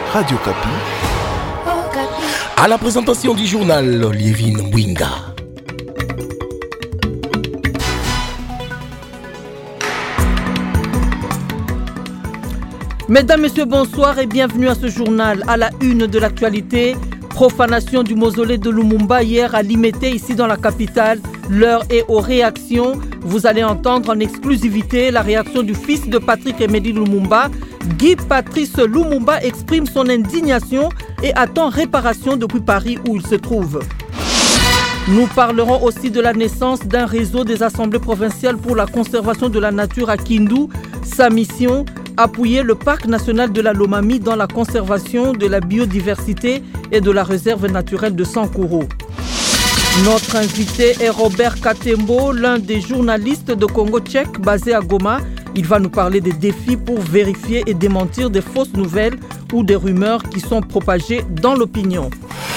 Radio Kapi. À la présentation du journal, Lievine Mwinga. Mesdames, Messieurs, bonsoir et bienvenue à ce journal. À la une de l'actualité, profanation du mausolée de Lumumba hier à Limete, ici dans la capitale. L'heure est aux réactions. Vous allez entendre en exclusivité la réaction du fils de Patrick Emery Lumumba. Guy Patrice Lumumba exprime son indignation et attend réparation depuis Paris où il se trouve. Nous parlerons aussi de la naissance d'un réseau des assemblées provinciales pour la conservation de la nature à Kindu. Sa mission, appuyer le parc national de la Lomami dans la conservation de la biodiversité et de la réserve naturelle de Sankuru. Notre invité est Robert Katembo, l'un des journalistes de Congo tchèque basé à Goma. Il va nous parler des défis pour vérifier et démentir des fausses nouvelles ou des rumeurs qui sont propagées dans l'opinion.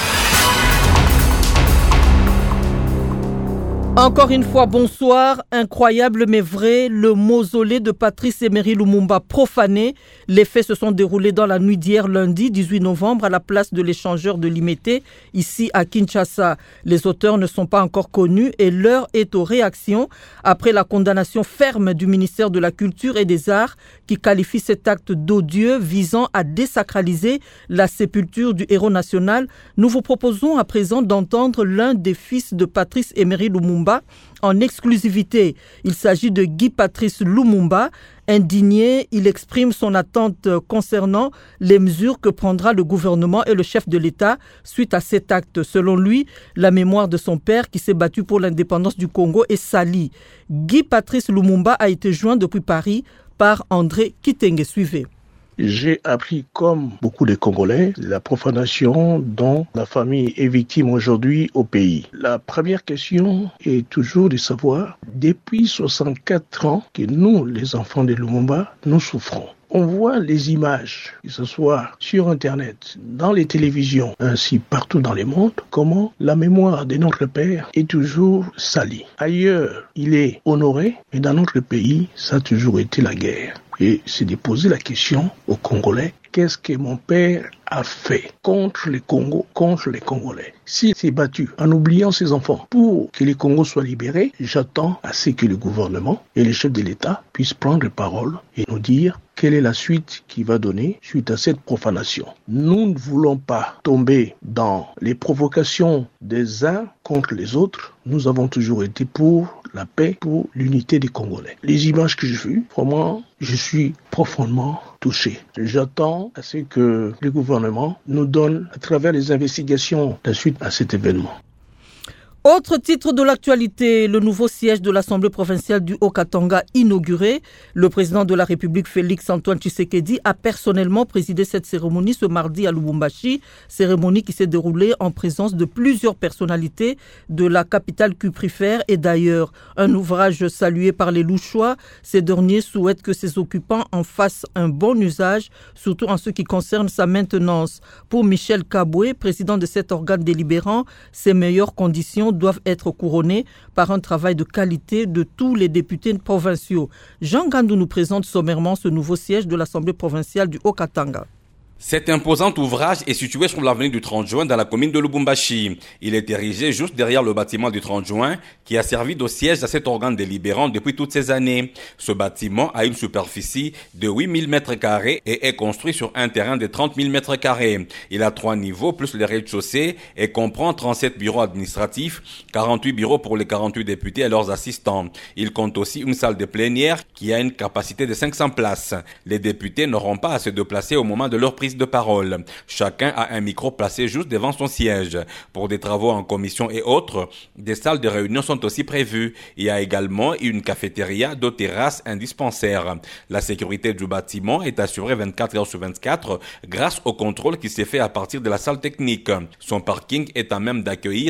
Encore une fois, bonsoir. Incroyable mais vrai, le mausolée de Patrice Emery Lumumba profané. Les faits se sont déroulés dans la nuit d'hier lundi 18 novembre à la place de l'échangeur de Limete, ici à Kinshasa. Les auteurs ne sont pas encore connus et l'heure est aux réactions après la condamnation ferme du ministère de la Culture et des Arts qui qualifie cet acte d'odieux visant à désacraliser la sépulture du héros national. Nous vous proposons à présent d'entendre l'un des fils de Patrice Emery Lumumba en exclusivité. Il s'agit de Guy Patrice Lumumba. Indigné, il exprime son attente concernant les mesures que prendra le gouvernement et le chef de l'État suite à cet acte. Selon lui, la mémoire de son père qui s'est battu pour l'indépendance du Congo est salie. Guy Patrice Lumumba a été joint depuis Paris par André Kitenge. Suivez. J'ai appris, comme beaucoup de Congolais, la profanation dont la famille est victime aujourd'hui au pays. La première question est toujours de savoir, depuis 64 ans que nous, les enfants de Lumumba, nous souffrons. On voit les images, que ce soit sur Internet, dans les télévisions, ainsi partout dans le monde, comment la mémoire de notre père est toujours salie. Ailleurs, il est honoré, mais dans notre pays, ça a toujours été la guerre. Et c'est de poser la question aux Congolais, qu'est-ce que mon père a fait contre le Congo, contre les Congolais? S'il s'est battu en oubliant ses enfants pour que les Congos soient libérés, j'attends à ce que le gouvernement et les chefs de l'État puissent prendre parole et nous dire quelle est la suite qu'il va donner suite à cette profanation. Nous ne voulons pas tomber dans les provocations des uns contre les autres. Nous avons toujours été pour la paix, pour l'unité des Congolais. Les images que j'ai vues, vraiment, je suis profondément touché. J'attends à ce que le gouvernement nous donne, à travers les investigations, la suite à cet événement. Autre titre de l'actualité, le nouveau siège de l'Assemblée provinciale du Haut-Katanga inauguré. Le président de la République, Félix-Antoine Tshisekedi, a personnellement présidé cette cérémonie ce mardi à Lubumbashi. Cérémonie qui s'est déroulée en présence de plusieurs personnalités de la capitale cuprifère et d'ailleurs. Un ouvrage salué par les Louchois. Ces derniers souhaitent que ses occupants en fassent un bon usage, surtout en ce qui concerne sa maintenance. Pour Michel Kaboué, président de cet organe délibérant, ses meilleures conditions doivent être couronnées par un travail de qualité de tous les députés provinciaux. Jean Gandou nous présente sommairement ce nouveau siège de l'Assemblée provinciale du Haut-Katanga. Cet imposant ouvrage est situé sur l'avenue du 30 juin dans la commune de Lubumbashi. Il est érigé juste derrière le bâtiment du 30 juin qui a servi de siège à cet organe délibérant depuis toutes ces années. Ce bâtiment a une superficie de 8000 m² et est construit sur un terrain de 30 000 m². Il a 3 niveaux plus le rez-de-chaussée et comprend 37 bureaux administratifs, 48 bureaux pour les 48 députés et leurs assistants. Il compte aussi une salle de plénière qui a une capacité de 500 places. Les députés n'auront pas à se déplacer au moment de leur prise de parole. Chacun a un micro placé juste devant son siège. Pour des travaux en commission et autres, des salles de réunion sont aussi prévues. Il y a également une cafétéria, 2 terrasses, un dispensaire. La sécurité du bâtiment est assurée 24 heures sur 24 grâce au contrôle qui s'est fait à partir de la salle technique. Son parking est à même d'accueillir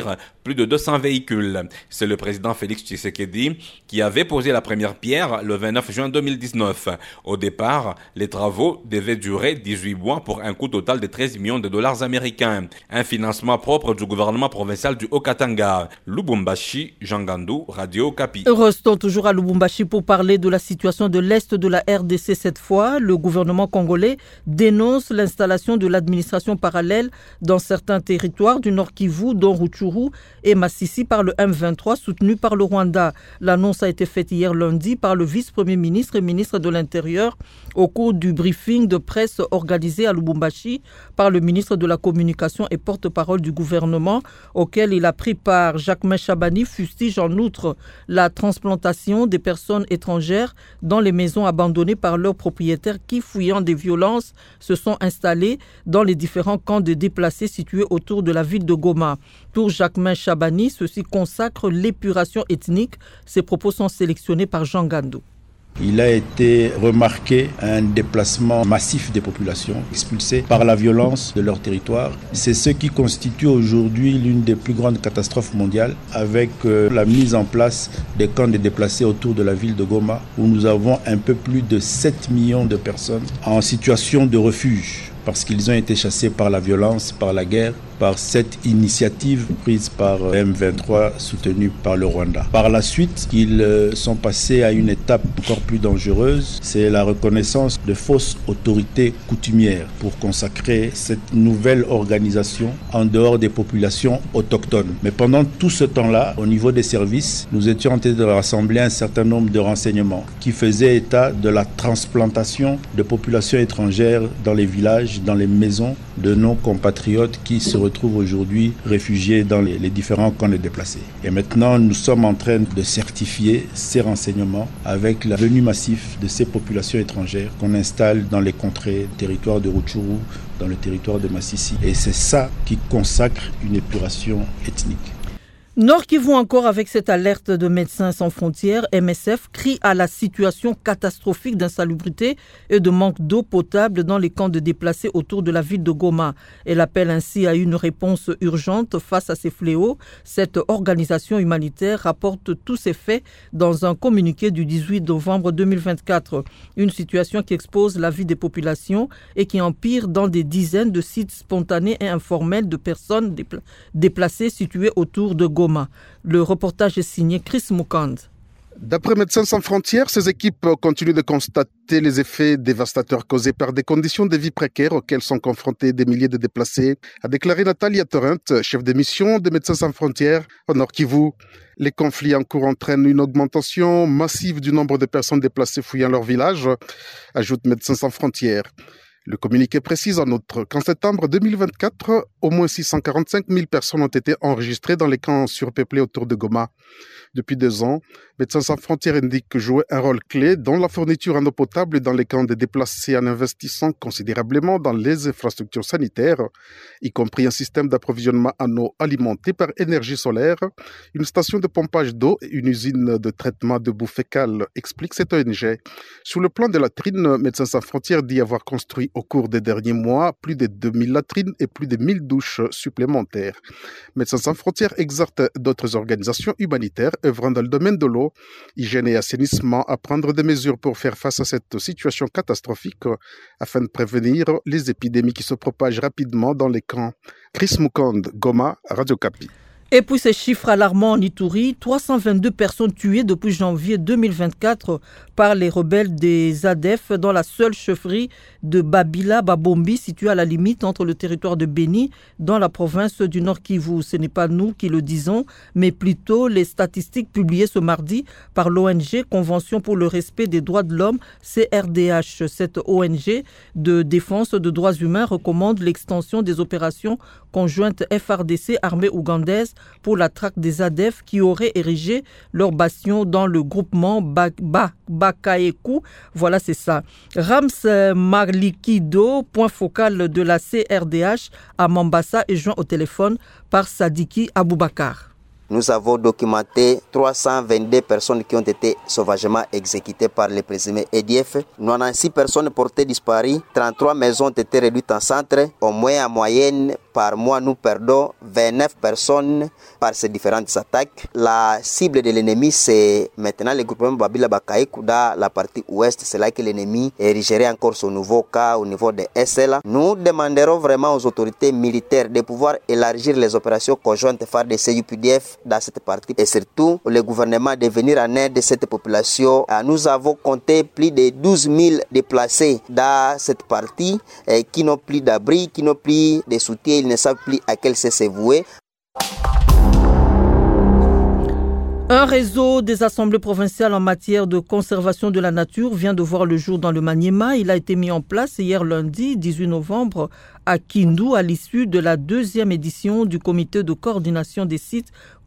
plus de 200 véhicules. C'est le président Félix Tshisekedi qui avait posé la première pierre le 29 juin 2019. Au départ, les travaux devaient durer 18 mois pour un coût total de 13 millions de dollars américains. Un financement propre du gouvernement provincial du Haut-Katanga. Lubumbashi, Jean Gandou, Radio Okapi. Restons toujours à Lubumbashi pour parler de la situation de l'Est de la RDC cette fois. Le gouvernement congolais dénonce l'installation de l'administration parallèle dans certains territoires du Nord Kivu, dont Rutshuru et Masisi par le M23 soutenu par le Rwanda. L'annonce a été faite hier lundi par le vice-premier ministre et ministre de l'Intérieur au cours du briefing de presse organisé à Lubumbashi par le ministre de la Communication et porte-parole du gouvernement auquel il a pris part. Jacquemain Chabani fustige en outre la transplantation des personnes étrangères dans les maisons abandonnées par leurs propriétaires qui, fuyant des violences, se sont installés dans les différents camps de déplacés situés autour de la ville de Goma. Pour Jacquemain Chabani, ceci consacre l'épuration ethnique. Ces propos sont sélectionnés par Jean Gandou. Il a été remarqué un déplacement massif des populations expulsées par la violence de leur territoire. C'est ce qui constitue aujourd'hui l'une des plus grandes catastrophes mondiales avec la mise en place des camps de déplacés autour de la ville de Goma où nous avons un peu plus de 7 millions de personnes en situation de refuge parce qu'ils ont été chassés par la violence, par la guerre, par cette initiative prise par M23 soutenue par le Rwanda. Par la suite, ils sont passés à une étape encore plus dangereuse, c'est la reconnaissance de fausses autorités coutumières pour consacrer cette nouvelle organisation en dehors des populations autochtones. Mais pendant tout ce temps-là, au niveau des services, nous étions en train de rassembler un certain nombre de renseignements qui faisaient état de la transplantation de populations étrangères dans les villages, dans les maisons de nos compatriotes qui se retrouvent aujourd'hui réfugiés dans les différents camps de déplacés. Et maintenant, nous sommes en train de certifier ces renseignements avec la venue massive de ces populations étrangères qu'on installe dans les contrées, territoires de Rutshuru, dans le territoire de Masisi. Et c'est ça qui consacre une épuration ethnique. Nord Kivu encore avec cette alerte de Médecins sans frontières, MSF crie à la situation catastrophique d'insalubrité et de manque d'eau potable dans les camps de déplacés autour de la ville de Goma. Elle appelle ainsi à une réponse urgente face à ces fléaux. Cette organisation humanitaire rapporte tous ces faits dans un communiqué du 18 novembre 2024. Une situation qui expose la vie des populations et qui empire dans des dizaines de sites spontanés et informels de personnes déplacées situés autour de Goma. Le reportage est signé Chris Mukand. D'après Médecins sans frontières, ces équipes continuent de constater les effets dévastateurs causés par des conditions de vie précaires auxquelles sont confrontés des milliers de déplacés, a déclaré Natalia Torrent, chef de mission de Médecins sans frontières au Nord Kivu. Les conflits en cours entraînent une augmentation massive du nombre de personnes déplacées fuyant leur village, ajoute Médecins sans frontières. Le communiqué précise en outre qu'en septembre 2024, au moins 645 000 personnes ont été enregistrées dans les camps surpeuplés autour de Goma. Depuis 2 ans, Médecins sans frontières indique jouer un rôle clé dans la fourniture en eau potable et dans les camps de déplacés en investissant considérablement dans les infrastructures sanitaires, y compris un système d'approvisionnement en eau alimenté par énergie solaire, une station de pompage d'eau et une usine de traitement de boue fécale, explique cette ONG. Sur le plan des latrines, Médecins sans frontières dit avoir construit au cours des derniers mois plus de 2000 latrines et plus de 1000 douches supplémentaires. Médecins sans frontières exhorte d'autres organisations humanitaires œuvrant dans le domaine de l'eau, hygiène et assainissement à prendre des mesures pour faire face à cette situation catastrophique afin de prévenir les épidémies qui se propagent rapidement dans les camps. Chris Mukand, Goma, Radio Okapi. Et puis ces chiffres alarmants en Ituri, 322 personnes tuées depuis janvier 2024 par les rebelles des ADF dans la seule chefferie de Babila-Babombi située à la limite entre le territoire de Béni dans la province du Nord Kivu. Ce n'est pas nous qui le disons, mais plutôt les statistiques publiées ce mardi par l'ONG Convention pour le respect des droits de l'homme, CRDH. Cette ONG de défense de droits humains recommande l'extension des opérations conjointes FARDC armée ougandaise pour la traque des ADF qui auraient érigé leur bastion dans le groupement Bakaeku. Voilà, c'est ça. Rams Marlikido, point focal de la CRDH à Mombasa, est joint au téléphone par Sadiki Aboubakar. Nous avons documenté 322 personnes qui ont été sauvagement exécutées par les présumés EDF. 96 personnes portées disparues. 33 maisons ont été réduites en centre. Au moins, en moyenne, par mois, nous perdons 29 personnes par ces différentes attaques. La cible de l'ennemi, c'est maintenant le groupement Babila Bakaïkou dans la partie ouest. C'est là que l'ennemi érigerait encore son nouveau cas au niveau de SLA. Nous demanderons vraiment aux autorités militaires de pouvoir élargir les opérations conjointes FARDC UPDF dans cette partie et surtout le gouvernement de venir en aide de cette population. Nous avons compté plus de 12 000 déplacés dans cette partie qui n'ont plus d'abri, qui n'ont plus de soutien, ils ne savent plus à quel se vouer. Un réseau des assemblées provinciales en matière de conservation de la nature vient de voir le jour dans le Maniema. Il a été mis en place hier lundi 18 novembre à Kindu à l'issue de la 2e édition du comité de coordination des sites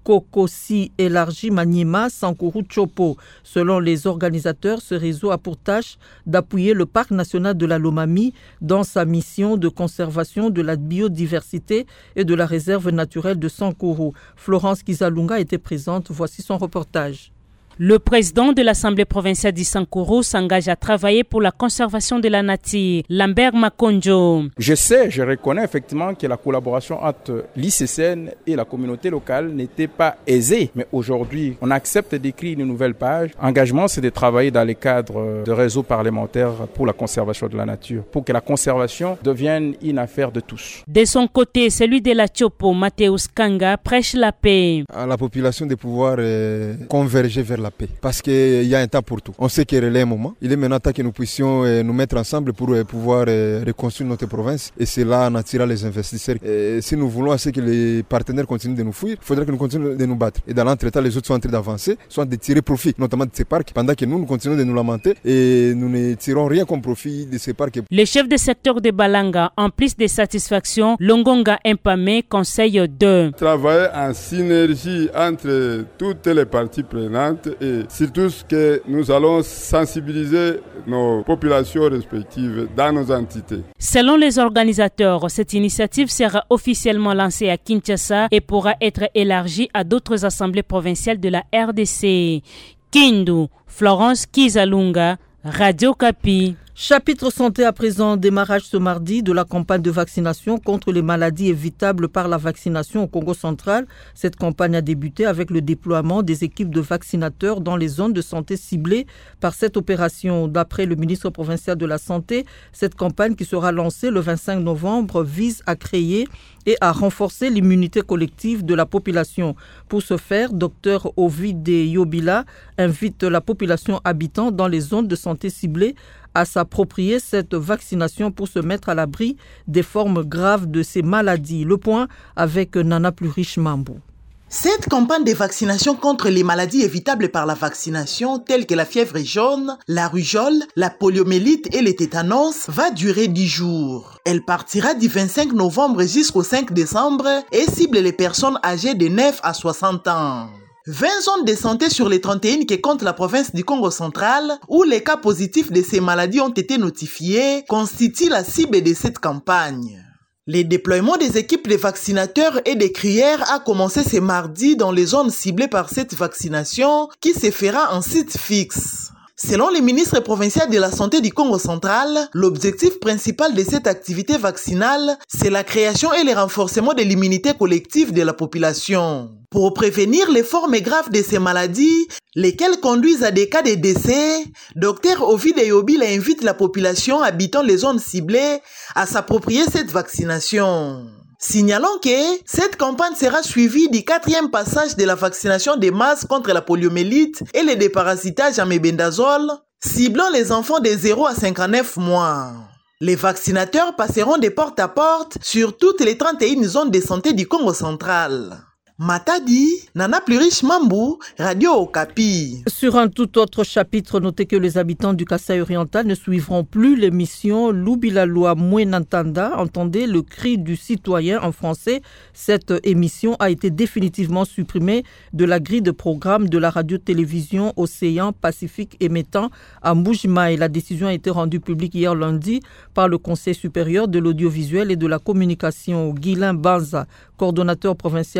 Kokosi élargi Maniema Sankuru Chopo. Selon les organisateurs, ce réseau a pour tâche d'appuyer le parc national de la Lomami dans sa mission de conservation de la biodiversité et de la réserve naturelle de Sankuru. Florence Kizalunga était présente. Voici son reportage. Le président de l'Assemblée provinciale du Sankuru s'engage à travailler pour la conservation de la nature. Lambert Makonjo. Je reconnais effectivement que la collaboration entre l'ICCN et la communauté locale n'était pas aisée. Mais aujourd'hui, on accepte d'écrire une nouvelle page. Engagement, c'est de travailler dans le cadre de réseaux parlementaires pour la conservation de la nature, pour que la conservation devienne une affaire de tous. De son côté, celui de la Chopo, Mathéus Kanga, prêche la paix. À la population de pouvoir converger vers la paix, parce qu'il y a un temps pour tout. On sait qu'il est un moment. Il est maintenant temps que nous puissions nous mettre ensemble pour pouvoir reconstruire notre province, et c'est là en attirant les investisseurs. Et si nous voulons assez que les partenaires continuent de nous fuir, il faudra que nous continuions de nous battre. Et dans l'entretemps, les autres sont en train d'avancer, soit de tirer profit, notamment de ces parcs, pendant que nous continuons de nous lamenter et nous ne tirons rien comme profit de ces parcs. Le chef de secteur de Balanga, en plus de satisfaction, Longonga Impame conseille de travailler en synergie entre toutes les parties prenantes et surtout que nous allons sensibiliser nos populations respectives dans nos entités. Selon les organisateurs, cette initiative sera officiellement lancée à Kinshasa et pourra être élargie à d'autres assemblées provinciales de la RDC. Kindu, Florence Kizalunga, Radio Kapi. Chapitre santé à présent, démarrage ce mardi de la campagne de vaccination contre les maladies évitables par la vaccination au Congo central. Cette campagne a débuté avec le déploiement des équipes de vaccinateurs dans les zones de santé ciblées par cette opération. D'après le ministre provincial de la Santé, cette campagne qui sera lancée le 25 novembre vise à créer et à renforcer l'immunité collective de la population. Pour ce faire, Dr Ovide Yobila invite la population habitant dans les zones de santé ciblées à s'approprier cette vaccination pour se mettre à l'abri des formes graves de ces maladies. Le point avec Nana Pluriche Mambou. Cette campagne de vaccination contre les maladies évitables par la vaccination, telles que la fièvre jaune, la rougeole, la poliomyélite et le tétanos, va durer 10 jours. Elle partira du 25 novembre jusqu'au 5 décembre et cible les personnes âgées de 9 à 60 ans. 20 zones de santé sur les 31 qui comptent la province du Congo central, où les cas positifs de ces maladies ont été notifiés, constituent la cible de cette campagne. Le déploiement des équipes de vaccinateurs et des crières a commencé ce mardi dans les zones ciblées par cette vaccination qui se fera en site fixe. Selon le ministre provincial de la Santé du Congo central, l'objectif principal de cette activité vaccinale, c'est la création et le renforcement de l'immunité collective de la population. Pour prévenir les formes graves de ces maladies, lesquelles conduisent à des cas de décès, Dr Ovide Yobila invite la population habitant les zones ciblées à s'approprier cette vaccination. Signalons que cette campagne sera suivie du 4e passage de la vaccination des masse contre la poliomyélite et le déparasitage à mébendazole, ciblant les enfants de 0 à 59 mois. Les vaccinateurs passeront de porte à porte sur toutes les 31 zones de santé du Congo central. Matadi, Nana Pluriche Mambou, Radio Okapi. Sur un tout autre chapitre, notez que les habitants du Kasaï oriental ne suivront plus l'émission Loubilaloi Mouenantanda, entendez le cri du citoyen en français. Cette émission a été définitivement supprimée de la grille de programme de la radio-télévision Océan Pacifique émettant à Mbujimaï. La décision a été rendue publique hier lundi par le Conseil supérieur de l'audiovisuel et de la communication. Guilain Banza, coordonnateur provincial du CC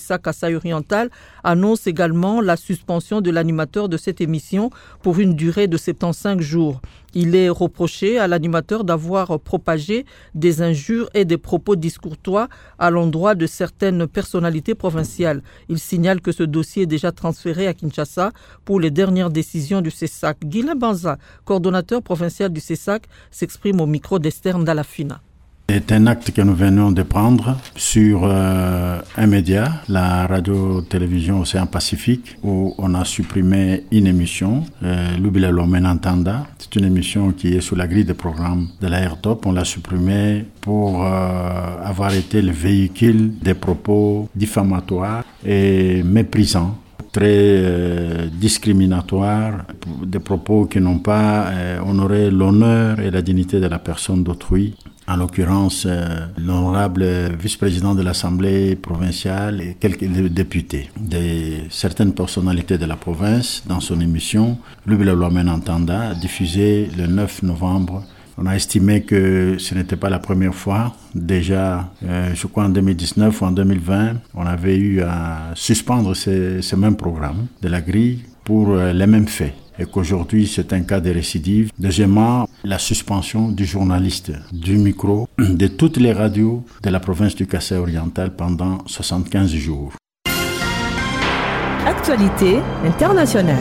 CESAC Kasaï Oriental annonce également la suspension de l'animateur de cette émission pour une durée de 75 jours. Il est reproché à l'animateur d'avoir propagé des injures et des propos discourtois à l'endroit de certaines personnalités provinciales. Il signale que ce dossier est déjà transféré à Kinshasa pour les dernières décisions du CESAC. Guilain Banza, coordonnateur provincial du CESAC, s'exprime au micro d'Esther Ndalafina. C'est un acte que nous venons de prendre sur un média, la radio-télévision Océan Pacifique, où on a supprimé une émission, Lubila Lomenantanda. C'est une émission qui est sous la grille de programme de la RTOP. On l'a supprimée pour avoir été le véhicule des propos diffamatoires et méprisants, très discriminatoires, des propos qui n'ont pas honoré l'honneur et la dignité de la personne d'autrui. En l'occurrence, l'honorable vice-président de l'Assemblée provinciale et quelques députés de certaines personnalités de la province dans son émission Lubila Lomenantanda, diffusée le 9 novembre. On a estimé que ce n'était pas la première fois. Déjà, je crois en 2019 ou en 2020, on avait eu à suspendre ce même programme de la grille pour les mêmes faits. Et qu'aujourd'hui, c'est un cas de récidive. Deuxièmement, la suspension du journaliste du micro de toutes les radios de la province du Kasaï oriental pendant 75 jours. Actualité internationale.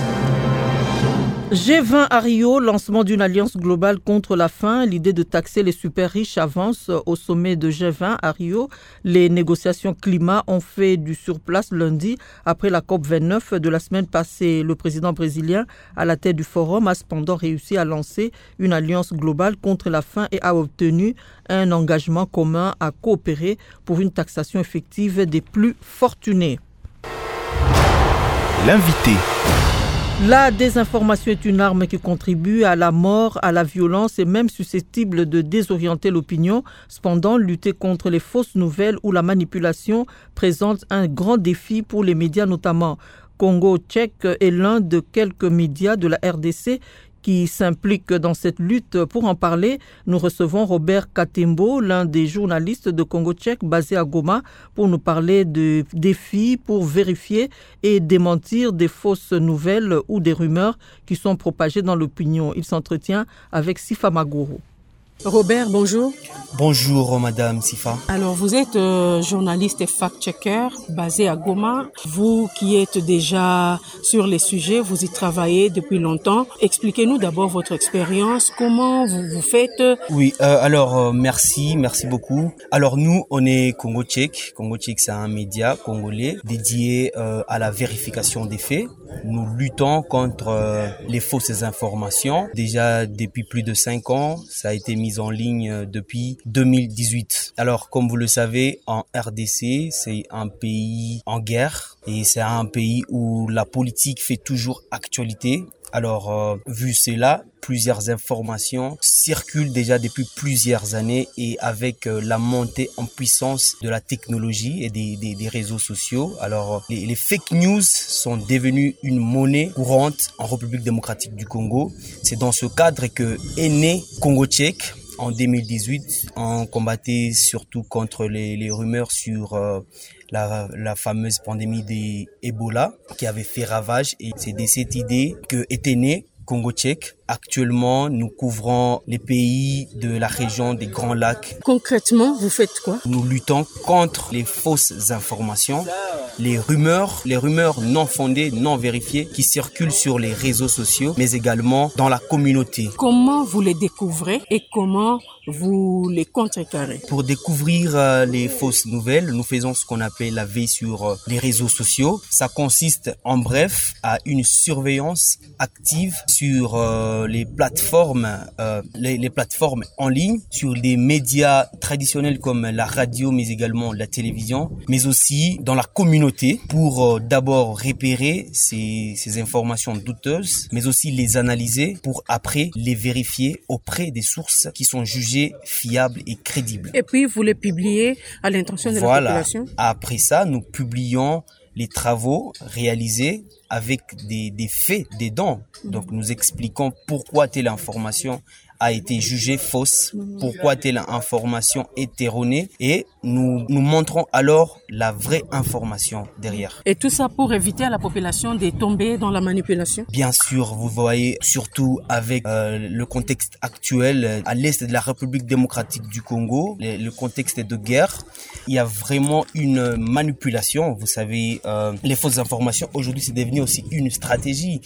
G20 à Rio, lancement d'une alliance globale contre la faim. L'idée de taxer les super riches avance au sommet de G20 à Rio. Les négociations climat ont fait du surplace lundi après la COP29 de la semaine passée. Le président brésilien à la tête du forum a cependant réussi à lancer une alliance globale contre la faim et a obtenu un engagement commun à coopérer pour une taxation effective des plus fortunés. L'invité. La désinformation est une arme qui contribue à la mort, à la violence et même susceptible de désorienter l'opinion. Cependant, lutter contre les fausses nouvelles ou la manipulation présente un grand défi pour les médias notamment. Congo Tchèque est l'un de quelques médias de la RDC qui s'implique dans cette lutte. Pour en parler, nous recevons Robert Katembo, l'un des journalistes de Congo Tchèque basé à Goma, pour nous parler de défis pour vérifier et démentir des fausses nouvelles ou des rumeurs qui sont propagées dans l'opinion. Il s'entretient avec Sifa Magoro. Robert, bonjour. Bonjour, Madame Sifa. Alors, vous êtes journaliste et fact-checker basé à Goma. Vous qui êtes déjà sur les sujets, vous y travaillez depuis longtemps. Expliquez-nous d'abord votre expérience. Comment vous faites? Oui, merci beaucoup. Alors, nous, on est Congo Tchèque. Congo Tchèque, c'est un média congolais dédié à la vérification des faits. Nous luttons contre les fausses informations. Déjà, depuis plus de 5 ans, ça a été mis en ligne depuis 2018. Alors, comme vous le savez, en RDC, c'est un pays en guerre et c'est un pays où la politique fait toujours actualité. Alors, vu cela, plusieurs informations circulent déjà depuis plusieurs années et avec la montée en puissance de la technologie et des réseaux sociaux. Alors, les fake news sont devenus une monnaie courante en République démocratique du Congo. C'est dans ce cadre que est né Congo Tchèque. En 2018, on combattait surtout contre les rumeurs sur la fameuse pandémie d'Ebola qui avait fait ravage. Et c'est de cette idée que était né Congo Tchèque. Actuellement, nous couvrons les pays de la région des Grands Lacs. Concrètement, vous faites quoi? Nous luttons contre les fausses informations, les rumeurs non fondées, non vérifiées qui circulent sur les réseaux sociaux, mais également dans la communauté. Comment vous les découvrez et comment vous les contrecarrez? Pour découvrir les fausses nouvelles, nous faisons ce qu'on appelle la veille sur les réseaux sociaux. Ça consiste en bref à une surveillance active sur les plateformes en ligne, sur les médias traditionnels comme la radio, mais également la télévision, mais aussi dans la communauté pour d'abord repérer ces informations douteuses, mais aussi les analyser pour après les vérifier auprès des sources qui sont jugées fiables et crédibles. Et puis vous les publiez à l'intention de la population? Après ça, nous publions les travaux réalisés avec des faits, des dons. Donc nous expliquons pourquoi telle information a été jugée fausse, pourquoi telle information est erronée, et nous montrons alors la vraie information derrière. Et tout ça pour éviter à la population de tomber dans la manipulation? Bien sûr, vous voyez, surtout avec le contexte actuel à l'est de la République démocratique du Congo, le contexte de guerre, il y a vraiment une manipulation. Vous savez, les fausses informations, aujourd'hui, c'est devenu aussi une stratégie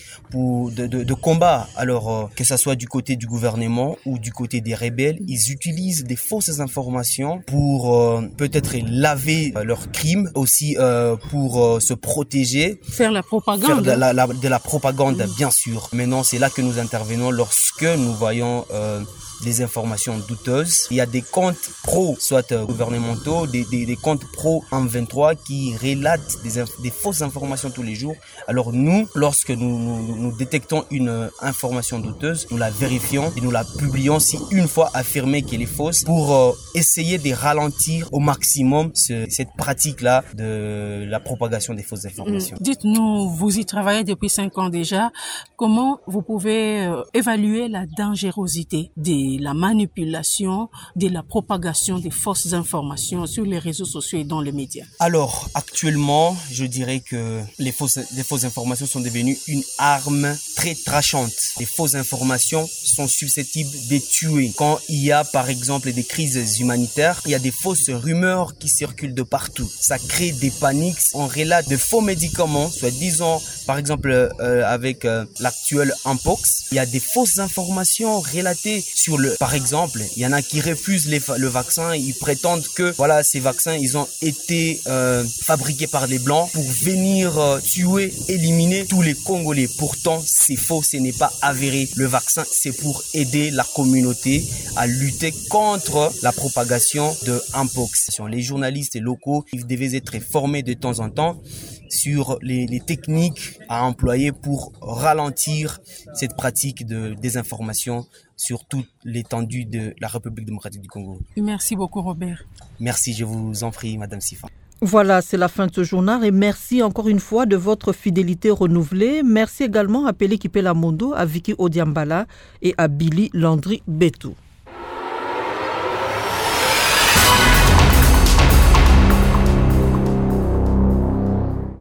de combat. Alors, que ça soit du côté du gouvernement ou du côté des rebelles, ils utilisent des fausses informations pour peut-être laver leurs crimes, aussi pour se protéger. Faire la propagande. Faire de la propagande, bien sûr. Maintenant, c'est là que nous intervenons lorsque nous voyons des informations douteuses. Il y a des comptes pro, soit gouvernementaux, des comptes pro M23 qui relatent des fausses informations tous les jours. Alors nous, lorsque nous détectons une information douteuse, nous la vérifions et nous la publions si une fois affirmée qu'elle est fausse pour essayer de ralentir au maximum cette pratique-là de la propagation des fausses informations. Dites-nous, vous y travaillez depuis 5 ans déjà. Comment vous pouvez évaluer la dangerosité de la manipulation, de la propagation des fausses informations sur les réseaux sociaux et dans les médias? Alors, actuellement, je dirais que les fausses informations sont devenues une arme très tranchante. Les fausses informations sont susceptibles de tuer. Quand il y a, par exemple, des crises humanitaires, il y a des fausses rumeurs qui circulent de partout. Ça crée des paniques. On relate de faux médicaments, soit disons, par exemple, avec l'actuel Mpox, il y a des fausses informations relatées sur par exemple, il y en a qui refusent le vaccin, ils prétendent que voilà, ces vaccins, ils ont été fabriqués par les Blancs pour venir tuer, éliminer tous les Congolais. Pourtant, c'est faux, ce n'est pas avéré. Le vaccin, c'est pour aider la communauté à lutter contre la propagation de Mpox. Les journalistes locaux, ils devaient être formés de temps en temps sur les techniques à employer pour ralentir cette pratique de désinformation sur toute l'étendue de la République démocratique du Congo. Merci beaucoup, Robert. Merci, je vous en prie, Madame Sifa. Voilà, c'est la fin de ce journal et merci encore une fois de votre fidélité renouvelée. Merci également à Pelé Kipela Mondo, à Vicky Odiambala et à Billy Landry Betou.